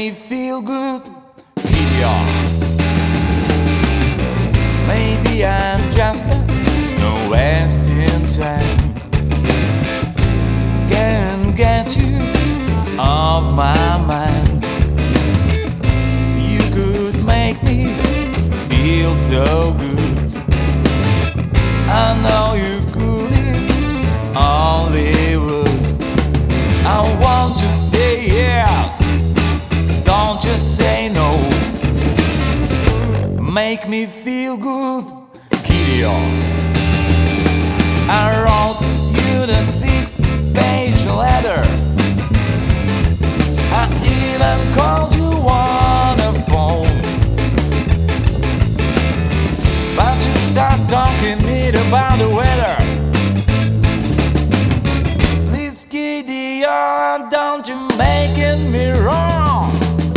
me feel good, Gideon. Maybe I'm just no wasting time. Can't get you off my mind. You could make me feel so good. I know you could if only would. I want to say yes, don't just say no. Make me feel good, Gideon. I wrote you the 6-page letter. I even called you on the phone, but you start talking me about the weather. Please, Gideon, don't you making me wrong.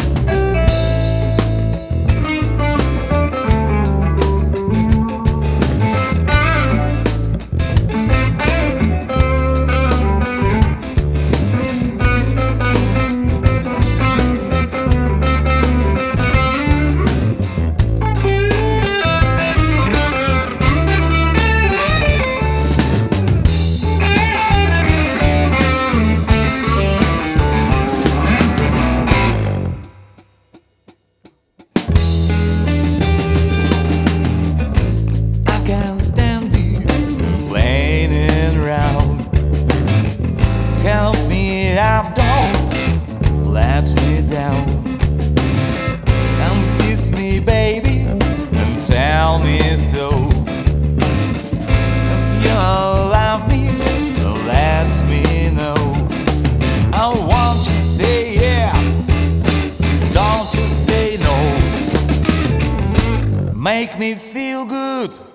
Help me up, don't let me down. And kiss me, baby, and tell me so. If you love me, let me know. I want you to say yes, don't you say no. Make me feel good.